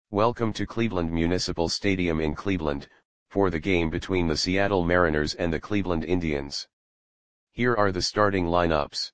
Welcome to Cleveland Municipal Stadium in Cleveland, for the game between the Seattle Mariners and the Cleveland Indians. Here are the starting lineups.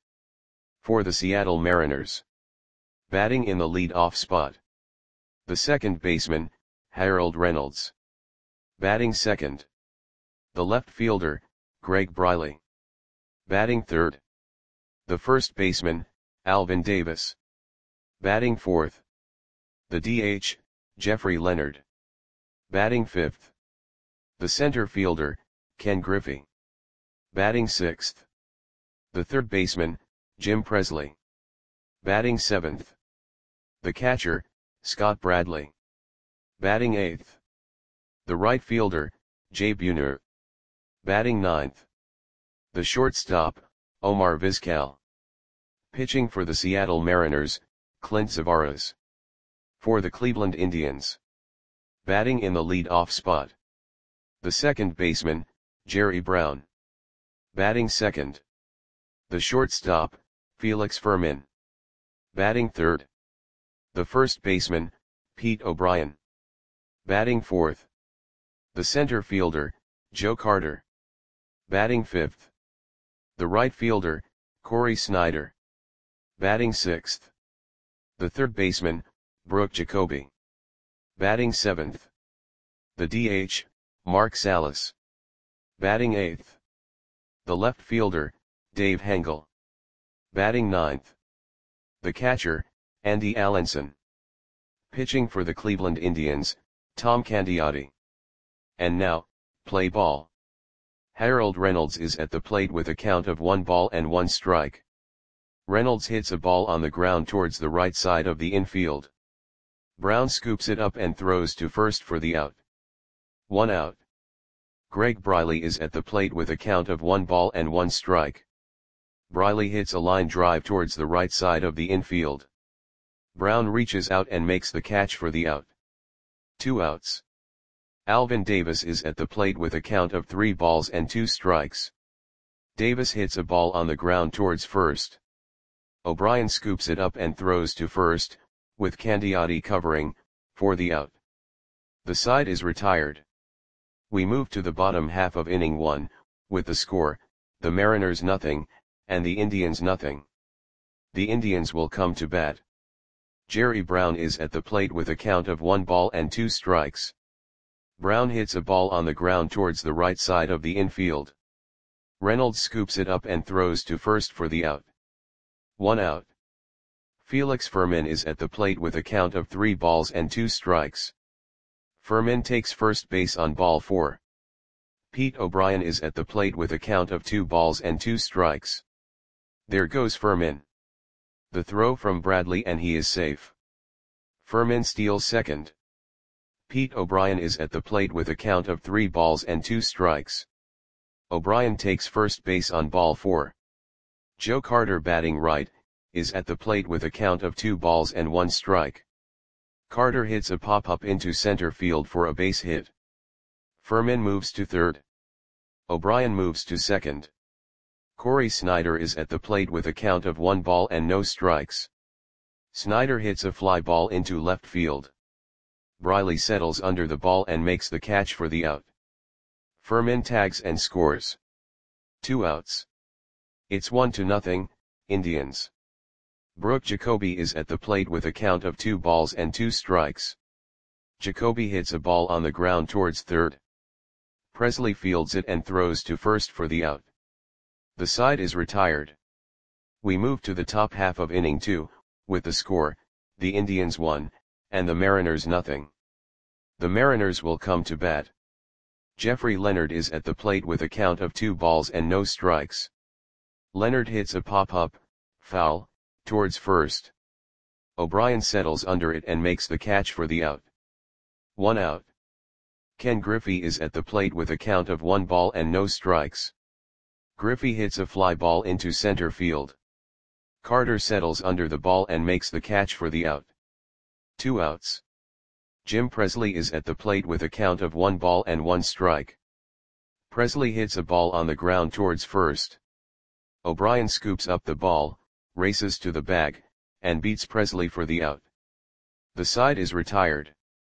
For the Seattle Mariners. Batting in the lead-off spot. The second baseman, Harold Reynolds. Batting second. The left fielder, Greg Briley. Batting third. The first baseman, Alvin Davis. Batting fourth. The DH, Jeffrey Leonard. Batting fifth. The center fielder, Ken Griffey. Batting sixth. The third baseman, Jim Presley. Batting seventh. The catcher, Scott Bradley. Batting eighth. The right fielder, Jay Buhner. Batting ninth. The shortstop, Omar Vizquel. Pitching for the Seattle Mariners, Clint Zavares. For the Cleveland Indians. Batting in the lead-off spot. The second baseman, Jerry Brown. Batting second. The shortstop, Felix Fermin. Batting third. The first baseman, Pete O'Brien. Batting fourth. The center fielder, Joe Carter. Batting fifth. The right fielder, Corey Snyder. Batting sixth. The third baseman, Brooke Jacoby. Batting seventh. The DH, Mark Salas. Batting eighth. The left fielder, Dave Hengel. Batting ninth. The catcher, Andy Allenson. Pitching for the Cleveland Indians, Tom Candiotti. And now, play ball. Harold Reynolds is at the plate with a count of 1 strike. Reynolds hits a ball on the ground towards the right side of the infield. Brown scoops it up and throws to first for the out. 1 out. Greg Briley is at the plate with a count of 1 strike. Briley hits a line drive towards the right side of the infield. Brown reaches out and makes the catch for the out. 2 outs. Alvin Davis is at the plate with a count of 3 strikes. Davis hits a ball on the ground towards first. O'Brien scoops it up and throws to first, with Candiotti covering, for the out. The side is retired. We move to the bottom half of inning 1, with the score, the Mariners 0, and the Indians 0. The Indians will come to bat. Jerry Brown is at the plate with a count of 1 strikes. Brown hits a ball on the ground towards the right side of the infield. Reynolds scoops it up and throws to first for the out. 1 out. Felix Fermin is at the plate with a count of 3 strikes. Fermin takes first base on ball 4. Pete O'Brien is at the plate with a count of 2 strikes. There goes Fermin. The throw from Bradley and he is safe. Fermin steals second. Pete O'Brien is at the plate with a count of 3 strikes. O'Brien takes first base on ball 4. Joe Carter, batting right, is at the plate with a count of 2 strike. Carter hits a pop-up into center field for a base hit. Fermin moves to third. O'Brien moves to second. Corey Snyder is at the plate with a count of 1 strikes. Snyder hits a fly ball into left field. Briley settles under the ball and makes the catch for the out. Fermin tags and scores. 2 outs. It's 1-0, Indians. Brooke Jacoby is at the plate with a count of 2 strikes. Jacoby hits a ball on the ground towards third. Presley fields it and throws to first for the out. The side is retired. We move to the top half of inning 2, with the score, the Indians 1, and the Mariners 0. The Mariners will come to bat. Jeffrey Leonard is at the plate with a count of 2 strikes. Leonard hits a pop-up, foul, towards first. O'Brien settles under it and makes the catch for the out. 1 out. Ken Griffey is at the plate with a count of 1 strikes. Griffey hits a fly ball into center field. Carter settles under the ball and makes the catch for the out. 2 outs. Jim Presley is at the plate with a count of 1 strike. Presley hits a ball on the ground towards first. O'Brien scoops up the ball, races to the bag, and beats Presley for the out. The side is retired.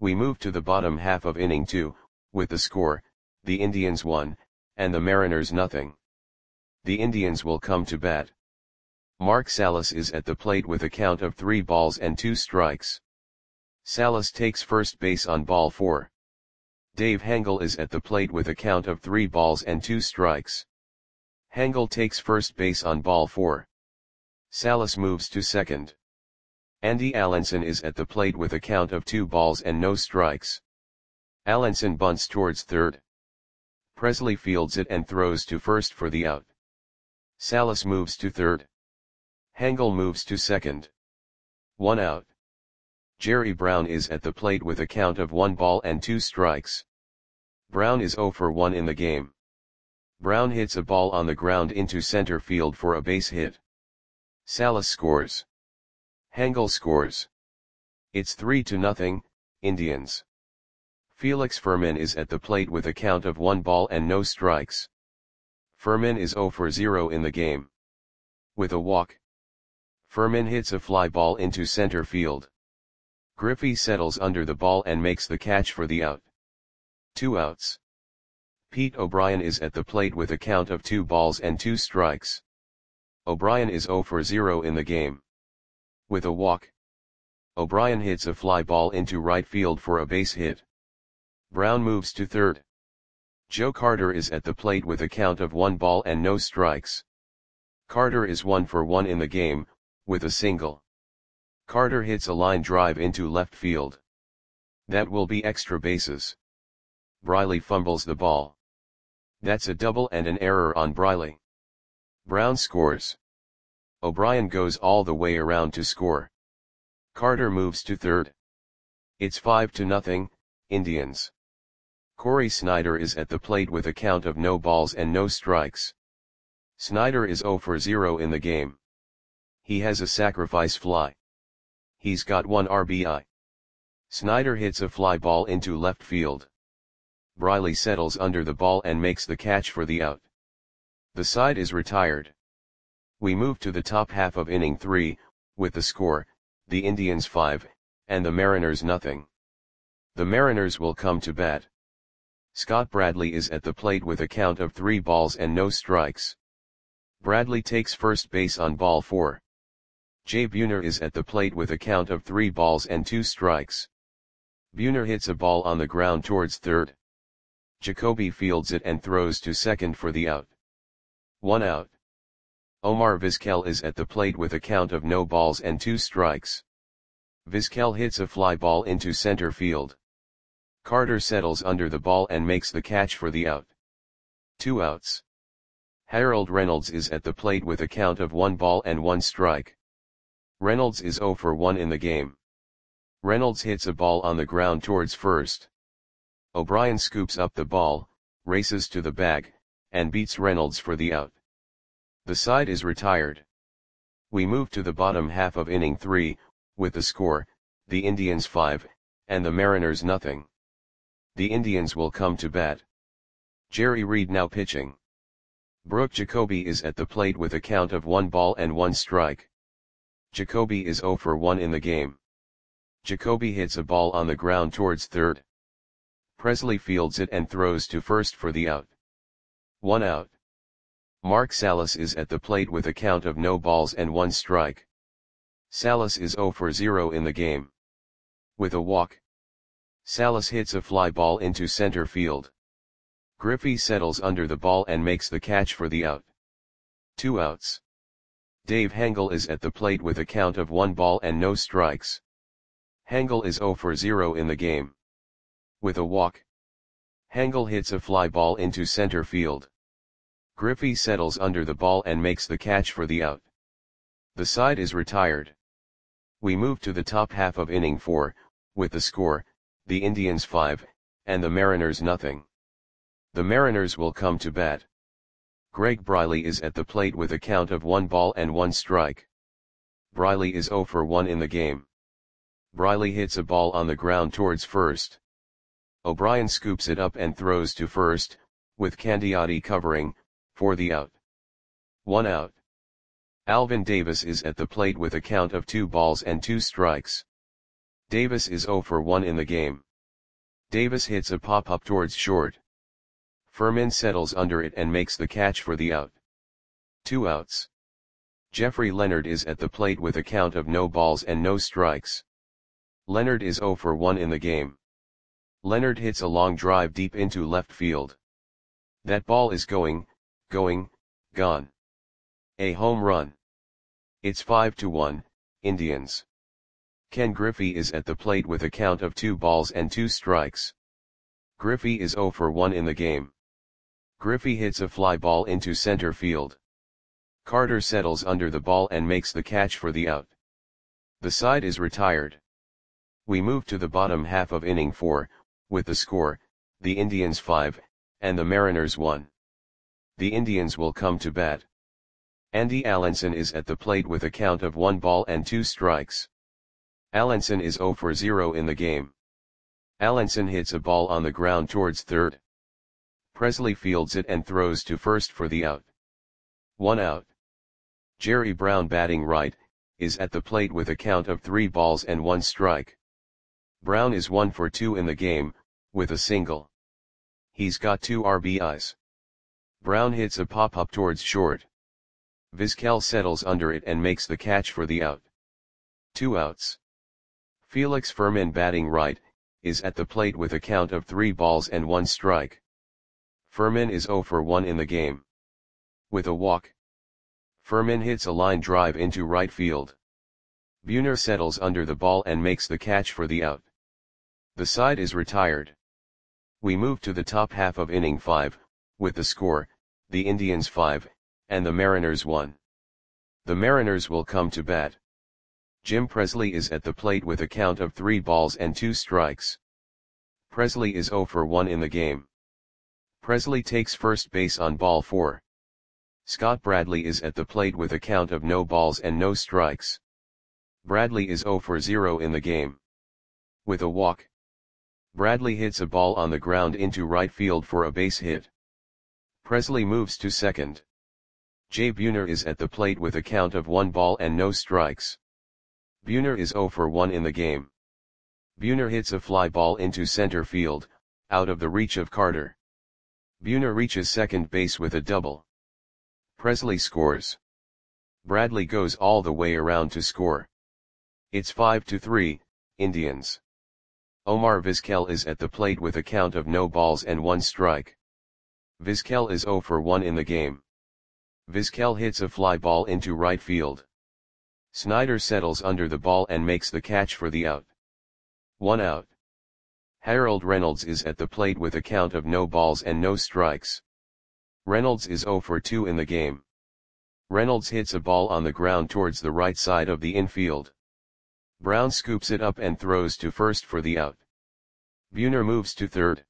We move to the bottom half of inning 2, with the score, the Indians 1, and the Mariners nothing. The Indians will come to bat. Mark Salas is at the plate with a count of 3 balls and 2 strikes. Salas takes first base on ball 4. Dave Hengel is at the plate with a count of 3 balls and 2 strikes. Hengel takes first base on ball 4. Salas moves to second. Andy Allenson is at the plate with a count of 2 balls and no strikes. Allenson bunts towards third. Presley fields it and throws to first for the out. Salas moves to third. Hengel moves to second. 1 out. Jerry Brown is at the plate with a count of 1 ball and 2 strikes. Brown is 0 for 1 in the game. Brown hits a ball on the ground into center field for a base hit. Salas scores. Hengel scores. It's 3-0, Indians. Felix Fermin is at the plate with a count of 1 ball and no strikes. Fermin is 0 for 0 in the game. With a walk, Fermin hits a fly ball into center field. Griffey settles under the ball and makes the catch for the out. 2 outs. Pete O'Brien is at the plate with a count of 2 balls and 2 strikes. O'Brien is 0 for 0 in the game. With a walk, O'Brien hits a fly ball into right field for a base hit. Brown moves to third. Joe Carter is at the plate with a count of 1 ball and no strikes. Carter is 1 for 1 in the game, with a single. Carter hits a line drive into left field. That will be extra bases. Briley fumbles the ball. That's a double and an error on Briley. Brown scores. O'Brien goes all the way around to score. Carter moves to third. It's 5-0, Indians. Corey Snyder is at the plate with a count of no balls and no strikes. Snyder is 0 for 0 in the game. He has a sacrifice fly. He's got 1 RBI. Snyder hits a fly ball into left field. Briley settles under the ball and makes the catch for the out. The side is retired. We move to the top half of inning 3, with the score, the Indians 5, and the Mariners nothing. The Mariners will come to bat. Scott Bradley is at the plate with a count of 3 balls and no strikes. Bradley takes first base on ball 4. Jay Buhner is at the plate with a count of 3 balls and 2 strikes. Buhner hits a ball on the ground towards third. Jacoby fields it and throws to second for the out. 1 out. Omar Vizquel is at the plate with a count of no balls and 2 strikes. Vizquel hits a fly ball into center field. Carter settles under the ball and makes the catch for the out. 2 outs. Harold Reynolds is at the plate with a count of 1 ball and 1 strike. Reynolds is 0 for 1 in the game. Reynolds hits a ball on the ground towards first. O'Brien scoops up the ball, races to the bag, and beats Reynolds for the out. The side is retired. We move to the bottom half of inning 3, with the score, the Indians 5, and the Mariners nothing. The Indians will come to bat. Jerry Reed now pitching. Brooke Jacoby is at the plate with a count of 1 ball and 1 strike. Jacoby is 0 for 1 in the game. Jacoby hits a ball on the ground towards third. Presley fields it and throws to first for the out. 1 out. Mark Salas is at the plate with a count of no balls and 1 strike. Salas is 0 for 0 in the game. With a walk, Salas hits a fly ball into center field. Griffey settles under the ball and makes the catch for the out. 2 outs. Dave Hengel is at the plate with a count of 1 ball and no strikes. Hengel is 0 for 0 in the game. With a walk, Hengel hits a fly ball into center field. Griffey settles under the ball and makes the catch for the out. The side is retired. We move to the top half of inning 4, with the score, the Indians 5, and the Mariners nothing. The Mariners will come to bat. Greg Briley is at the plate with a count of 1 ball and 1 strike. Briley is 0 for 1 in the game. Briley hits a ball on the ground towards first. O'Brien scoops it up and throws to first, with Candiotti covering, for the out. 1 out. Alvin Davis is at the plate with a count of 2 balls and 2 strikes. Davis is 0 for 1 in the game. Davis hits a pop-up towards short. Furman settles under it and makes the catch for the out. 2 outs. Jeffrey Leonard is at the plate with a count of no balls and no strikes. Leonard is 0 for 1 in the game. Leonard hits a long drive deep into left field. That ball is going, gone. A home run. It's 5-1, Indians. Ken Griffey is at the plate with a count of 2 balls and 2 strikes. Griffey is 0 for 1 in the game. Griffey hits a fly ball into center field. Carter settles under the ball and makes the catch for the out. The side is retired. We move to the bottom half of inning 4, with the score, the Indians 5, and the Mariners 1. The Indians will come to bat. Andy Allenson is at the plate with a count of 1 ball and 2 strikes. Allenson is 0 for 0 in the game. Allenson hits a ball on the ground towards third. Presley fields it and throws to first for the out. 1 out. Jerry Brown, batting right, is at the plate with a count of 3 balls and 1 strike. Brown is 1 for 2 in the game, with a single. He's got 2 RBIs. Brown hits a pop-up towards short. Vizquel settles under it and makes the catch for the out. 2 outs. Felix Furman, batting right, is at the plate with a count of 3 balls and 1 strike. Furman is 0 for 1 in the game. With a walk. Furman hits a line drive into right field. Buhner settles under the ball and makes the catch for the out. The side is retired. We move to the top half of inning 5, with the score, the Indians 5, and the Mariners 1. The Mariners will come to bat. Jim Presley is at the plate with a count of 3 balls and 2 strikes. Presley is 0 for 1 in the game. Presley takes first base on ball 4. Scott Bradley is at the plate with a count of no balls and no strikes. Bradley is 0 for 0 in the game. With a walk. Bradley hits a ball on the ground into right field for a base hit. Presley moves to second. Jay Buhner is at the plate with a count of 1 ball and no strikes. Buhner is 0 for 1 in the game. Buhner hits a fly ball into center field, out of the reach of Carter. Buhner reaches second base with a double. Presley scores. Bradley goes all the way around to score. It's 5-3, Indians. Omar Vizquel is at the plate with a count of no balls and 1 strike. Vizquel is 0 for 1 in the game. Vizquel hits a fly ball into right field. Snyder settles under the ball and makes the catch for the out. 1 out. Harold Reynolds is at the plate with a count of no balls and no strikes. Reynolds is 0 for 2 in the game. Reynolds hits a ball on the ground towards the right side of the infield. Brown scoops it up and throws to first for the out. Buhner moves to third.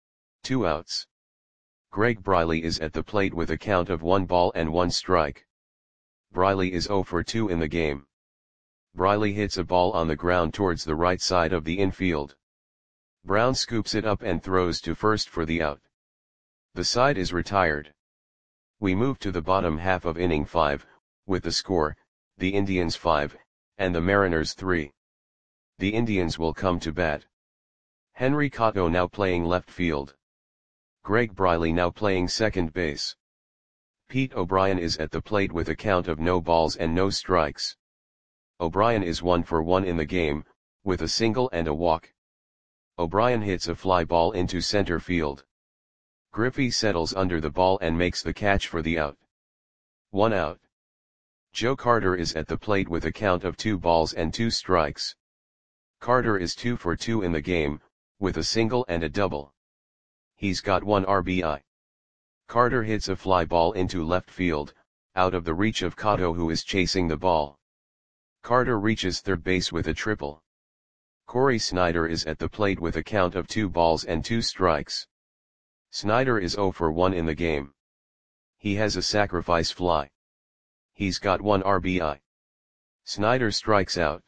2 outs. Greg Briley is at the plate with a count of 1 ball and 1 strike. Briley is 0 for 2 in the game. Briley hits a ball on the ground towards the right side of the infield. Brown scoops it up and throws to first for the out. The side is retired. We move to the bottom half of inning 5, with the score, the Indians 5, and the Mariners 3. The Indians will come to bat. Henry Cotto now playing left field. Greg Briley now playing second base. Pete O'Brien is at the plate with a count of no balls and no strikes. O'Brien is 1 for 1 in the game, with a single and a walk. O'Brien hits a fly ball into center field. Griffey settles under the ball and makes the catch for the out. 1 out. Joe Carter is at the plate with a count of 2 balls and 2 strikes. Carter is 2 for 2 in the game, with a single and a double. He's got 1 RBI. Carter hits a fly ball into left field, out of the reach of Cotto, who is chasing the ball. Carter reaches third base with a triple. Corey Snyder is at the plate with a count of 2 balls and 2 strikes. Snyder is 0 for 1 in the game. He has a sacrifice fly. He's got 1 RBI. Snyder strikes out.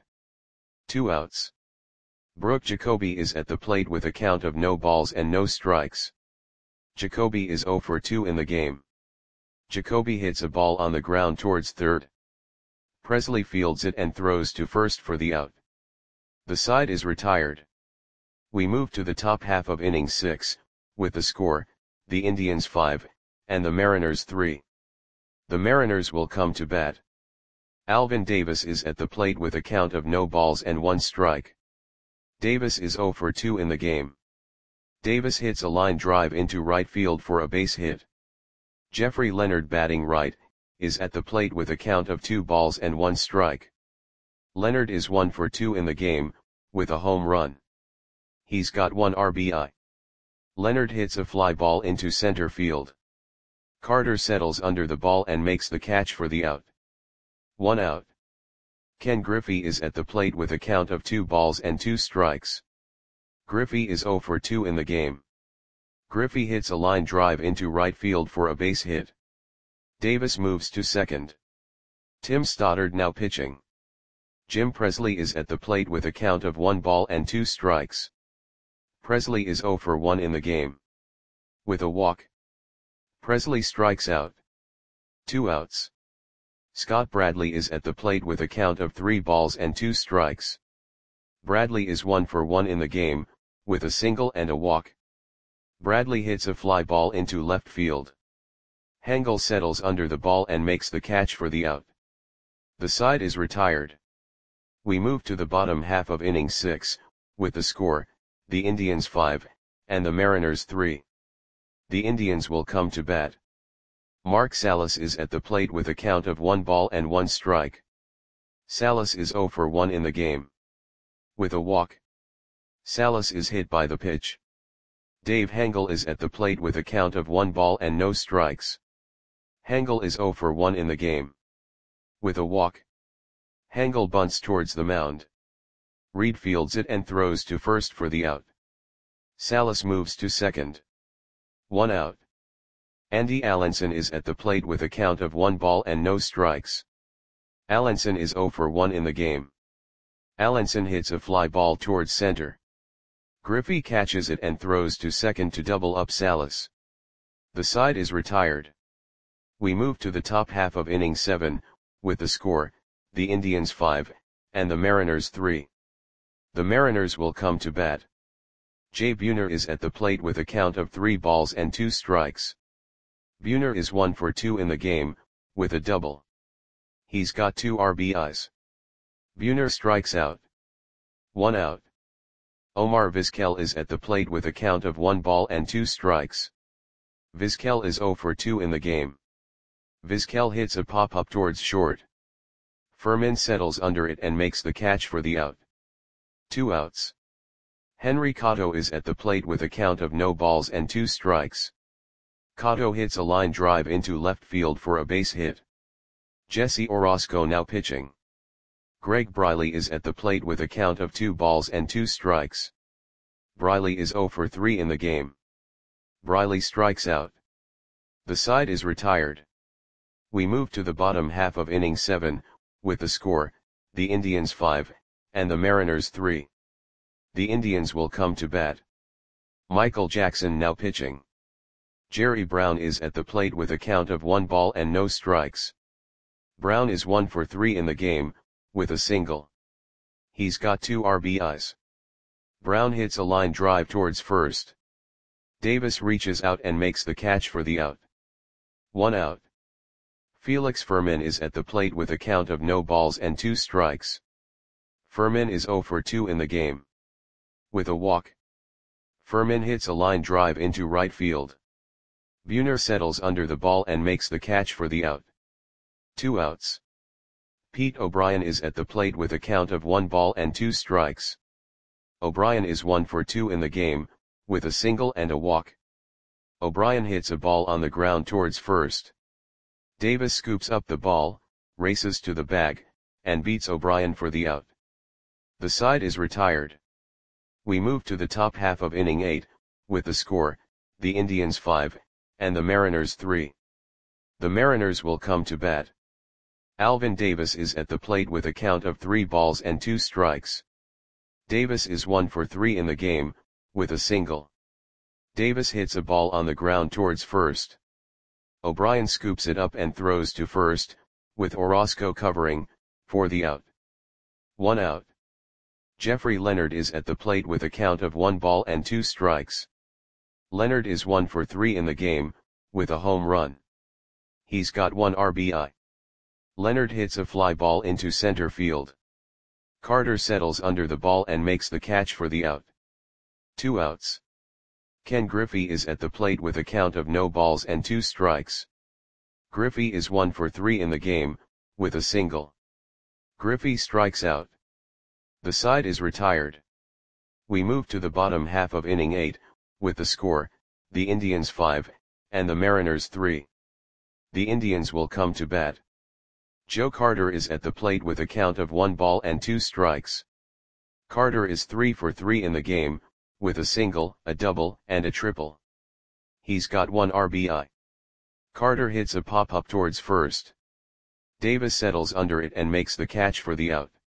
2 outs. Brooke Jacoby is at the plate with a count of no balls and no strikes. Jacoby is 0 for 2 in the game. Jacoby hits a ball on the ground towards third. Presley fields it and throws to first for the out. The side is retired. We move to the top half of inning 6, with the score, the Indians 5, and the Mariners 3. The Mariners will come to bat. Alvin Davis is at the plate with a count of no balls and 1 strike. Davis is 0 for 2 in the game. Davis hits a line drive into right field for a base hit. Jeffrey Leonard, batting right, is at the plate with a count of 2 balls and 1 strike. Leonard is 1 for 2 in the game, with a home run. He's got 1 RBI. Leonard hits a fly ball into center field. Carter settles under the ball and makes the catch for the out. 1 out. Ken Griffey is at the plate with a count of 2 balls and 2 strikes. Griffey is 0 for 2 in the game. Griffey hits a line drive into right field for a base hit. Davis moves to second. Tim Stoddard now pitching. Jim Presley is at the plate with a count of 1 ball and 2 strikes. Presley is 0 for 1 in the game. With a walk, Presley strikes out. 2 outs. Scott Bradley is at the plate with a count of 3 balls and 2 strikes. Bradley is 1 for 1 in the game, with a single and a walk. Bradley hits a fly ball into left field. Hengel settles under the ball and makes the catch for the out. The side is retired. We move to the bottom half of inning 6, with the score, the Indians 5, and the Mariners 3. The Indians will come to bat. Mark Salas is at the plate with a count of 1 ball and 1 strike. Salas is 0 for 1 in the game. With a walk, Salas is hit by the pitch. Dave Hengel is at the plate with a count of 1 ball and no strikes. Hengel is 0 for 1 in the game. With a walk, Hengel bunts towards the mound. Reed fields it and throws to first for the out. Salas moves to second. 1 out. Andy Allenson is at the plate with a count of 1 ball and no strikes. Allenson is 0 for 1 in the game. Allenson hits a fly ball towards center. Griffey catches it and throws to second to double up Salas. The side is retired. We move to the top half of inning 7, with the score, the Indians 5, and the Mariners 3. The Mariners will come to bat. Jay Buhner is at the plate with a count of 3 balls and 2 strikes. Buhner is 1 for 2 in the game, with a double. He's got 2 RBIs. Buhner strikes out. 1 out. Omar Vizquel is at the plate with a count of 1 ball and 2 strikes. Vizquel is 0 for 2 in the game. Vizquel hits a pop-up towards short. Furman settles under it and makes the catch for the out. 2 outs. Henry Cotto is at the plate with a count of no balls and 2 strikes. Cotto hits a line drive into left field for a base hit. Jesse Orosco now pitching. Greg Briley is at the plate with a count of 2 balls and 2 strikes. Briley is 0 for 3 in the game. Briley strikes out. The side is retired. We move to the bottom half of inning 7, with the score, the Indians 5, and the Mariners 3. The Indians will come to bat. Michael Jackson now pitching. Jerry Brown is at the plate with a count of 1 ball and no strikes. Brown is 1 for 3 in the game, with a single. He's got 2 RBIs. Brown hits a line drive towards first. Davis reaches out and makes the catch for the out. 1 out. Felix Furman is at the plate with a count of no balls and 2 strikes. Furman is 0 for 2 in the game. With a walk, Furman hits a line drive into right field. Buhner settles under the ball and makes the catch for the out. 2 outs. Pete O'Brien is at the plate with a count of 1 ball and 2 strikes. O'Brien is 1 for 2 in the game, with a single and a walk. O'Brien hits a ball on the ground towards first. Davis scoops up the ball, races to the bag, and beats O'Brien for the out. The side is retired. We move to the top half of inning 8, with the score, the Indians 5, and the Mariners 3. The Mariners will come to bat. Alvin Davis is at the plate with a count of 3 balls and 2 strikes. Davis is 1 for 3 in the game, with a single. Davis hits a ball on the ground towards first. O'Brien scoops it up and throws to first, with Orosco covering, for the out. 1 out. Jeffrey Leonard is at the plate with a count of 1 ball and 2 strikes. Leonard is 1 for 3 in the game, with a home run. He's got 1 RBI. Leonard hits a fly ball into center field. Carter settles under the ball and makes the catch for the out. 2 outs. Ken Griffey is at the plate with a count of no balls and 2 strikes. Griffey is 1 for 3 in the game, with a single. Griffey strikes out. The side is retired. We move to the bottom half of inning 8, with the score, the Indians 5, and the Mariners 3. The Indians will come to bat. Joe Carter is at the plate with a count of 1 ball and 2 strikes. Carter is 3 for 3 in the game, with a single, a double, and a triple. He's got 1 RBI. Carter hits a pop-up towards first. Davis settles under it and makes the catch for the out.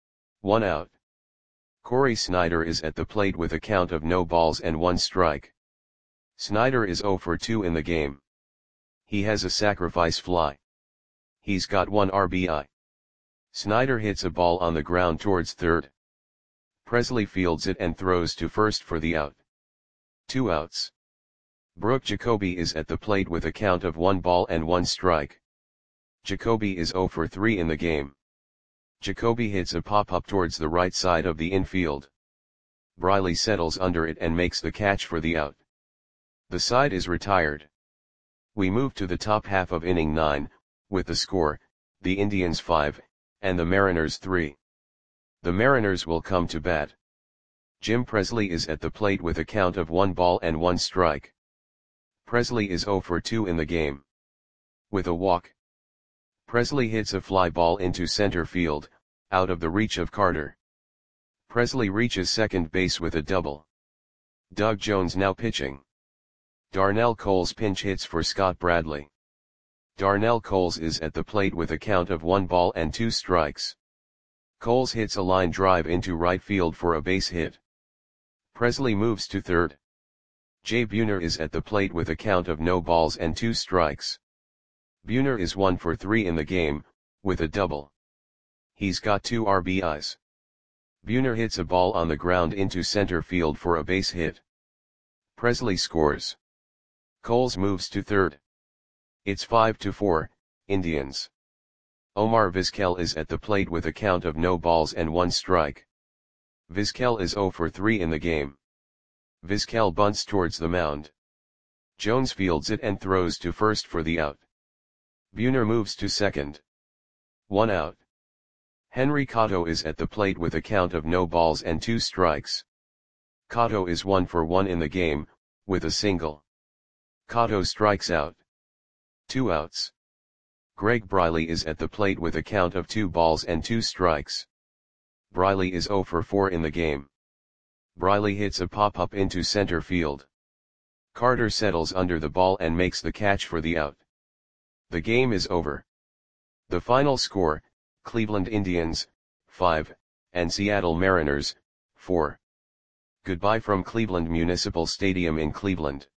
1 out. Corey Snyder is at the plate with a count of no balls and 1 strike. Snyder is 0 for 2 in the game. He has a sacrifice fly. He's got 1 RBI. Snyder hits a ball on the ground towards third. Presley fields it and throws to first for the out. 2 outs. Brooke Jacoby is at the plate with a count of 1 ball and 1 strike. Jacoby is 0 for 3 in the game. Jacoby hits a pop-up towards the right side of the infield. Briley settles under it and makes the catch for the out. The side is retired. We move to the top half of inning 9, with the score, the Indians 5, and the Mariners 3. The Mariners will come to bat. Jim Presley is at the plate with a count of 1 ball and 1 strike. Presley is 0 for 2 in the game. With a walk. Presley hits a fly ball into center field, out of the reach of Carter. Presley reaches second base with a double. Doug Jones now pitching. Darnell Coles pinch hits for Scott Bradley. Darnell Coles is at the plate with a count of 1 ball and 2 strikes. Coles hits a line drive into right field for a base hit. Presley moves to third. Jay Buhner is at the plate with a count of no balls and 2 strikes. Buhner is 1 for 3 in the game, with a double. He's got 2 RBIs. Buhner hits a ball on the ground into center field for a base hit. Presley scores. Coles moves to third. It's 5-4, Indians. Omar Vizquel is at the plate with a count of no balls and 1 strike. Vizquel is 0 for 3 in the game. Vizquel bunts towards the mound. Jones fields it and throws to first for the out. Buhner moves to second. 1 out. Henry Cotto is at the plate with a count of no balls and 2 strikes. Cotto is 1 for 1 in the game, with a single. Cotto strikes out. 2 outs. Greg Briley is at the plate with a count of 2 balls and 2 strikes. Briley is 0 for 4 in the game. Briley hits a pop-up into center field. Carter settles under the ball and makes the catch for the out. The game is over. The final score, Cleveland Indians, 5, and Seattle Mariners, 4. Goodbye from Cleveland Municipal Stadium in Cleveland.